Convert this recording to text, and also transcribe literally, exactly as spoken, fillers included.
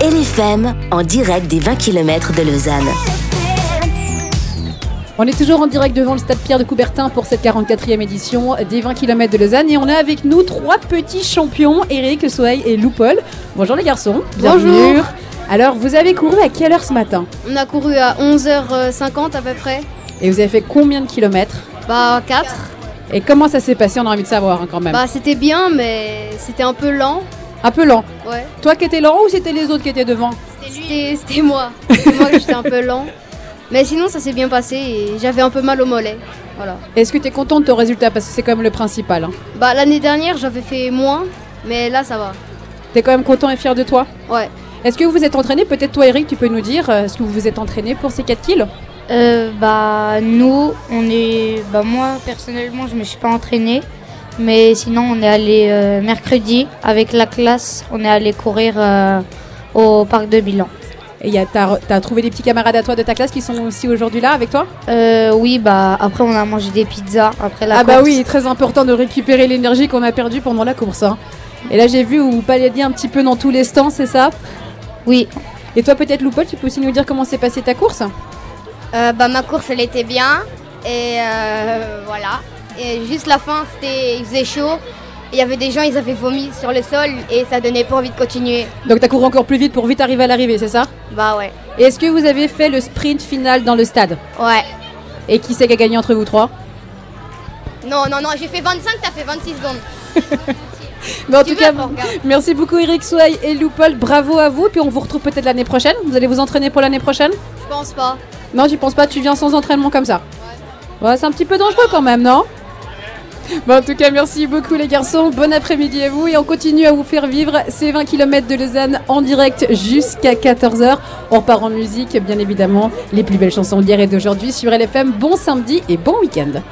L F M, en direct des vingt kilomètres de Lausanne. On est toujours en direct devant le stade Pierre de Coubertin pour cette quarante-quatrième édition des vingt kilomètres de Lausanne. Et on a avec nous trois petits champions, Eric, Sohaï et Lou Paul. Bonjour les garçons. Bienvenue. Bonjour. Alors, vous avez couru à quelle heure ce matin ? On a couru à onze heures cinquante à peu près. Et vous avez fait combien de kilomètres ? Bah quatre. Et comment ça s'est passé ? On a envie de savoir hein, quand même. Bah c'était bien mais c'était un peu lent. Un peu lent. Ouais. Toi qui étais lent ou c'était les autres qui étaient devant ? C'était, c'était moi. C'était moi que j'étais un peu lent. Mais sinon ça s'est bien passé et j'avais un peu mal au mollet. Voilà. Est-ce que tu es content de ton résultat ? Parce que c'est quand même le principal. Hein. Bah l'année dernière j'avais fait moins, mais là ça va. Tu es quand même content et fier de toi ? Ouais. Est-ce que vous vous êtes entraîné ? Peut-être toi Eric, tu peux nous dire, est-ce que vous vous êtes entraîné pour ces quatre kills ? Euh, bah nous, on est, bah moi personnellement, je me suis pas entraînée, mais sinon on est allé euh, mercredi avec la classe, on est allé courir euh, au parc de Milan. Et y a, t'as, t'as trouvé des petits camarades à toi de ta classe qui sont aussi aujourd'hui là avec toi ? Euh, oui, bah après on a mangé des pizzas après la ah course. Ah bah oui, très important de récupérer l'énergie qu'on a perdue pendant la course. Hein. Et là j'ai vu où vous paladiez un petit peu dans tous les stands, c'est ça ? Oui. Et toi peut-être Loupol, tu peux aussi nous dire comment s'est passée ta course ? Euh, bah, ma course elle était bien et euh, voilà, et juste la fin c'était, il faisait chaud, il y avait des gens, ils avaient vomi sur le sol et ça donnait pas envie de continuer. Donc t'as couru encore plus vite pour vite arriver à l'arrivée, c'est ça ? Bah ouais. Et est-ce que vous avez fait le sprint final dans le stade ? Ouais. Et qui c'est qui a gagné entre vous trois ? Non, non, non, j'ai fait vingt-cinq, t'as fait vingt-six secondes. Mais en Tu tout veux, cas, bon, regarde. merci beaucoup Eric, Sohaï et Lou Paul, bravo à vous, puis on vous retrouve peut-être l'année prochaine. Vous allez vous entraîner pour l'année prochaine ? Je pense pas. Non, j'y pense pas, tu viens sans entraînement comme ça. Ouais, ouais c'est un petit peu dangereux quand même, non ? Bon, en tout cas, merci beaucoup les garçons, bon après-midi à vous et on continue à vous faire vivre ces vingt kilomètres de Lausanne en direct jusqu'à quatorze heures. On repart en musique, bien évidemment, les plus belles chansons d'hier et d'aujourd'hui sur L F M. Bon samedi et bon week-end.